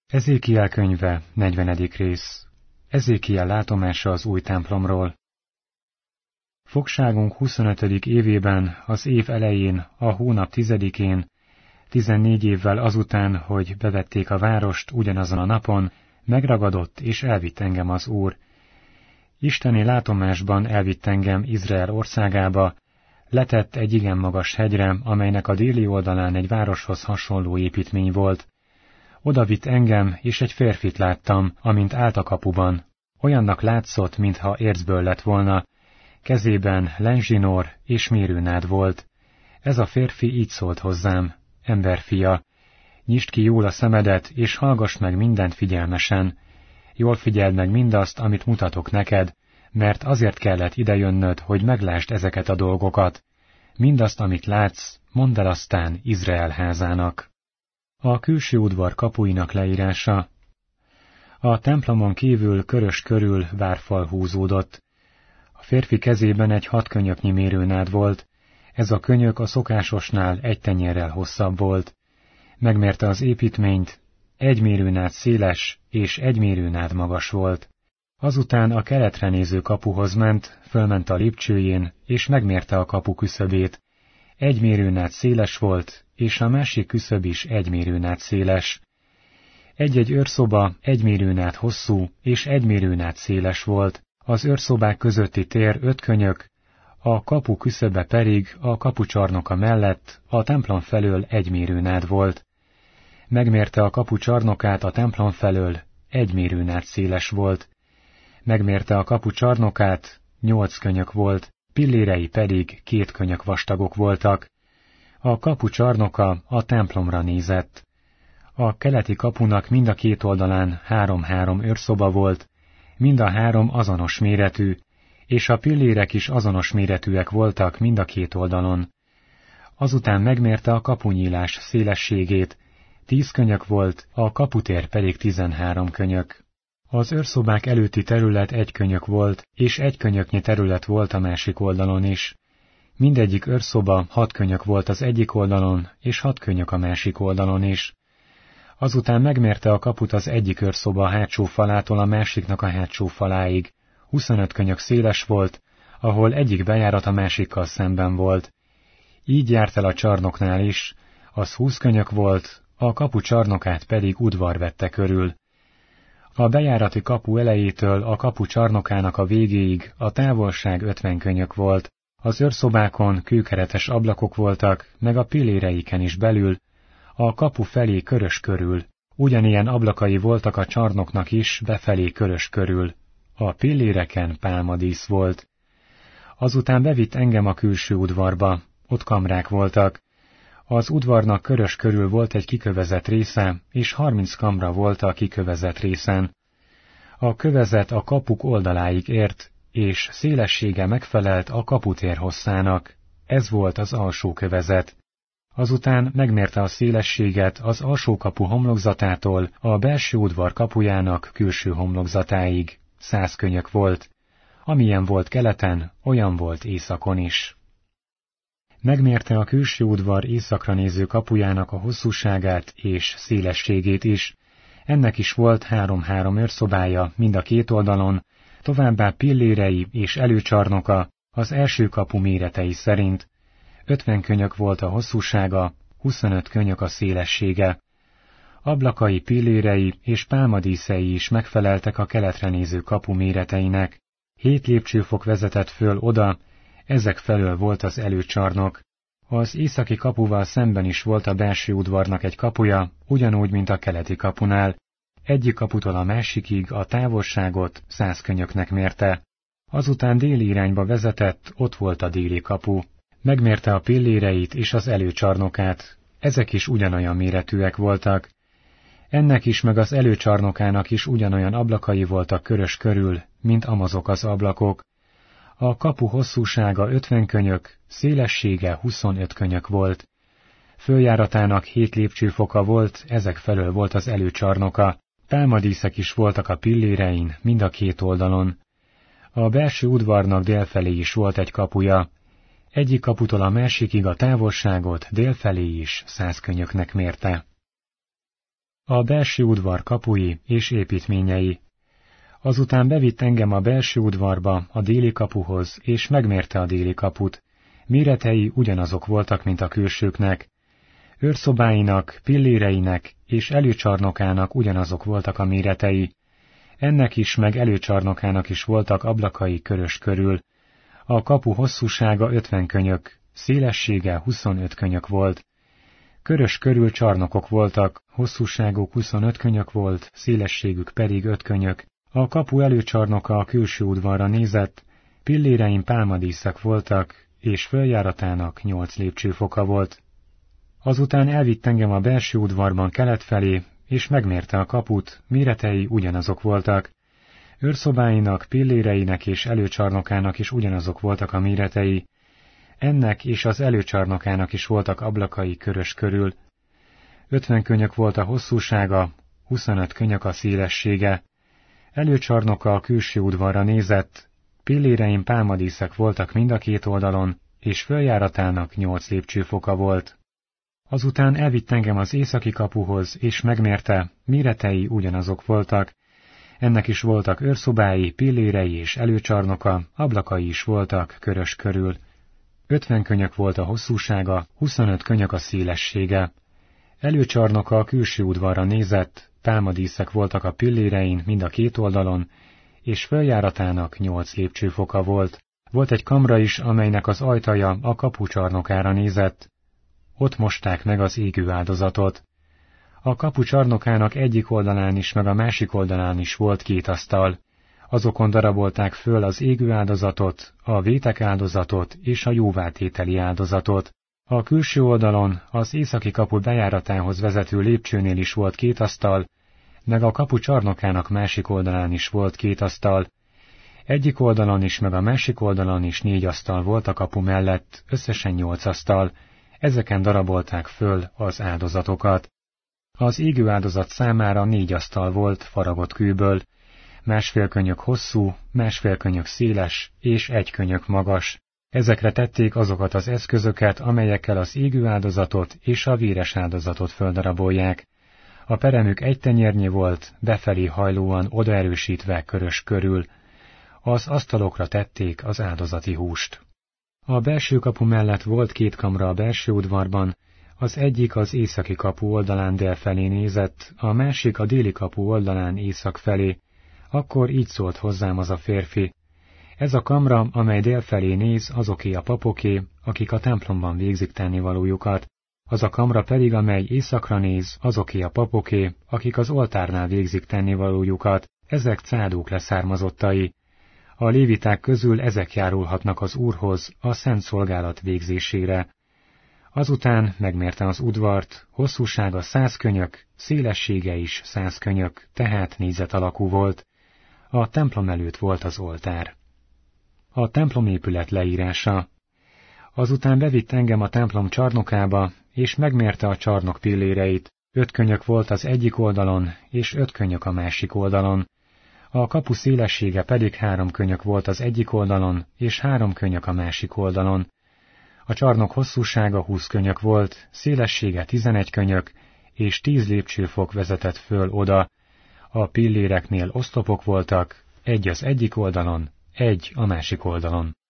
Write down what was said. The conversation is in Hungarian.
Ezékiel könyve, 40. rész. Ezékiel látomása az új templomról. Fogságunk 25. évében, az év elején, a hónap 10-én, 14 évvel azután, hogy bevették a várost ugyanazon a napon, megragadott és elvitt engem az Úr. Isteni látomásban elvitt engem Izrael országába, letett egy igen magas hegyre, amelynek a déli oldalán egy városhoz hasonló építmény volt. Oda vitt engem, és egy férfit láttam, amint állt a kapuban. Olyannak látszott, mintha ércből lett volna. Kezében lenzsinór és mérőnád volt. Ez a férfi így szólt hozzám: emberfia, nyisd ki jól a szemedet, és hallgass meg mindent figyelmesen. Jól figyeld meg mindazt, amit mutatok neked, mert azért kellett idejönnöd, hogy meglásd ezeket a dolgokat. Mindazt, amit látsz, mondd el aztán Izrael házának. A külső udvar kapuinak leírása. A templomon kívül körös körül várfal húzódott. A férfi kezében egy 6 könyöknyi mérőnád volt. Ez a könyök a szokásosnál egy tenyérrel hosszabb volt. Megmérte az építményt, 1 mérőnád széles és 1 mérőnád magas volt. Azután a keletre néző kapuhoz ment, fölment a lépcsőjén, és megmérte a kapu küszöbét. 1 mérőnád széles volt, és a másik küszöb is 1 mérőnád széles. Egy-egy őrszoba 1 mérőnád hosszú, és 1 mérőnád széles volt. Az őrszobák közötti tér 5 könyök, a kapu küszöbe pedig a kapucsarnoka mellett a templom felől 1 mérőnád volt. Megmérte a kapu csarnokát a templom felől, 1 mérőnád széles volt. Megmérte a kapu csarnokát, 8 könyök volt, pillérei pedig 2 könyök vastagok voltak. A kapu csarnoka a templomra nézett. A keleti kapunak mind a 2 oldalán 3-3 őrszoba volt, mind a 3 azonos méretű, és a pillérek is azonos méretűek voltak mind a 2 oldalon. Azután megmérte a kapunyílás szélességét, 10 könyök volt, a kaputér pedig 13 könyök. Az őrszobák előtti terület 1 könyök volt, és 1 könyöknyi terület volt a másik oldalon is. Mindegyik őrszoba 6 könyök volt az egyik oldalon, és 6 könyök a másik oldalon is. Azután megmérte a kaput az egyik őrszoba hátsó falától a másiknak a hátsó faláig. 25 könyök széles volt, ahol egyik bejárat a másikkal szemben volt. Így járt el a csarnoknál is, az 20 könyök volt, a kapu csarnokát pedig udvar vette körül. A bejárati kapu elejétől a kapu csarnokának a végéig a távolság 50 könyök volt. Az őrszobákon kőkeretes ablakok voltak, meg a pilléreiken is belül, a kapu felé körös körül. Ugyanilyen ablakai voltak a csarnoknak is befelé körös körül. A pilléreken pálmadísz volt. Azután bevitt engem a külső udvarba, ott kamrák voltak. Az udvarnak körös körül volt egy kikövezett része, és 30 kamra volt a kikövezett részen. A kövezet a kapuk oldaláig ért, és szélessége megfelelt a kaputér hosszának. Ez volt az alsó kövezet. Azután megmérte a szélességet az alsó kapu homlokzatától a belső udvar kapujának külső homlokzatáig. 100 könyök volt. Amilyen volt keleten, olyan volt északon is. Megmérte a külső udvar északra néző kapujának a hosszúságát és szélességét is. Ennek is volt 3-3 őrszobája mind a 2 oldalon, továbbá pillérei és előcsarnoka az első kapu méretei szerint. 50 könyök volt a hosszúsága, 25 könyök a szélessége. Ablakai, pillérei és pálmadíszei is megfeleltek a keletre néző kapu méreteinek. 7 lépcsőfok vezetett föl oda, ezek felől volt az előcsarnok. Az északi kapuval szemben is volt a belső udvarnak egy kapuja, ugyanúgy, mint a keleti kapunál. Egyik kaputól a másikig a távolságot 100 könyöknek mérte. Azután déli irányba vezetett, ott volt a déli kapu. Megmérte a pilléreit és az előcsarnokát, ezek is ugyanolyan méretűek voltak. Ennek is meg az előcsarnokának is ugyanolyan ablakai voltak körös körül, mint amazok az ablakok. A kapu hosszúsága 50 könyök, szélessége 25 könyök volt. Följáratának 7 lépcsőfoka volt, ezek felől volt az előcsarnoka. Pálmadíszek is voltak a pillérein, mind a 2 oldalon. A belső udvarnak délfelé is volt egy kapuja. Egyik kaputól a másikig a távolságot délfelé is 100 könyöknek mérte. A belső udvar kapui és építményei. Azután bevitt engem a belső udvarba, a déli kapuhoz, és megmérte a déli kaput. Méretei ugyanazok voltak, mint a külsőknek. Őrszobáinak, pilléreinek és előcsarnokának ugyanazok voltak a méretei. Ennek is meg előcsarnokának is voltak ablakai körös körül. A kapu hosszúsága 50 könyök, szélessége 25 könyök volt. Körös körül csarnokok voltak, hosszúságuk 25 könyök volt, szélességük pedig 5 könyök. A kapu előcsarnoka a külső udvarra nézett, pillérein pálmadíszek voltak, és följáratának 8 lépcsőfoka volt. Azután elvitt engem a belső udvarban kelet felé, és megmérte a kaput, méretei ugyanazok voltak. Őrszobáinak, pilléreinek és előcsarnokának is ugyanazok voltak a méretei. Ennek és az előcsarnokának is voltak ablakai körös körül. 50 könyök volt a hosszúsága, 25 könyök a szélessége. Előcsarnoka a külső udvarra nézett, pillérein pálmadíszek voltak mind a két oldalon, és följáratának 8 lépcsőfoka volt. Azután elvitt engem az északi kapuhoz, és megmérte, méretei ugyanazok voltak. Ennek is voltak őrszobái, pillérei és előcsarnoka, ablakai is voltak körös körül. 50 könyök volt a hosszúsága, 25 könyök a szélessége. Előcsarnoka a külső udvarra nézett, pálmadíszek voltak a pillérein mind a két oldalon, és följáratának 8 lépcsőfoka volt. Volt egy kamra is, amelynek az ajtaja a kapucsarnokára nézett. Ott mosták meg az égő áldozatot. A kapu csarnokának egyik oldalán is, meg a másik oldalán is volt 2 asztal. Azokon darabolták föl az égő áldozatot, a vétek áldozatot és a jóvátételi áldozatot. A külső oldalon, az északi kapu bejáratához vezető lépcsőnél is volt 2 asztal, meg a kapu csarnokának másik oldalán is volt 2 asztal. Egyik oldalon is, meg a másik oldalon is 4 asztal volt a kapu mellett, összesen 8 asztal. Ezeken darabolták föl az áldozatokat. Az égő áldozat számára 4 asztal volt faragott kőből, 1,5 könyök hosszú, 1,5 könyök széles és 1 könyök magas. Ezekre tették azokat az eszközöket, amelyekkel az égő áldozatot és a véres áldozatot földarabolják. A peremük 1 tenyérnyi volt, befelé hajlóan odaerősítve körös körül. Az asztalokra tették az áldozati húst. A belső kapu mellett volt 2 kamra a belső udvarban, az egyik az északi kapu oldalán dél felé nézett, a másik a déli kapu oldalán észak felé. Akkor így szólt hozzám az a férfi: ez a kamra, amely dél felé néz, azoké a papoké, akik a templomban végzik tennivalójukat. Az a kamra pedig, amely északra néz, azoké a papoké, akik az oltárnál végzik tennivalójukat, ezek Cádók leszármazottai. A léviták közül ezek járulhatnak az Úrhoz a szent szolgálat végzésére. Azután megmérte az udvart, hosszúsága 100 könyök, szélessége is 100 könyök, tehát négyzet alakú volt. A templom előtt volt az oltár. A templomépület leírása. Azután bevitt engem a templom csarnokába, és megmérte a csarnok pilléreit. 5 könyök volt az egyik oldalon, és 5 könyök a másik oldalon. A kapu szélessége pedig 3 könyök volt az egyik oldalon, és 3 könyök a másik oldalon. A csarnok hosszúsága 20 könyök volt, szélessége 11 könyök, és 10 lépcsőfok vezetett föl oda. A pilléreknél oszlopok voltak, 1 az egyik oldalon, 1 a másik oldalon.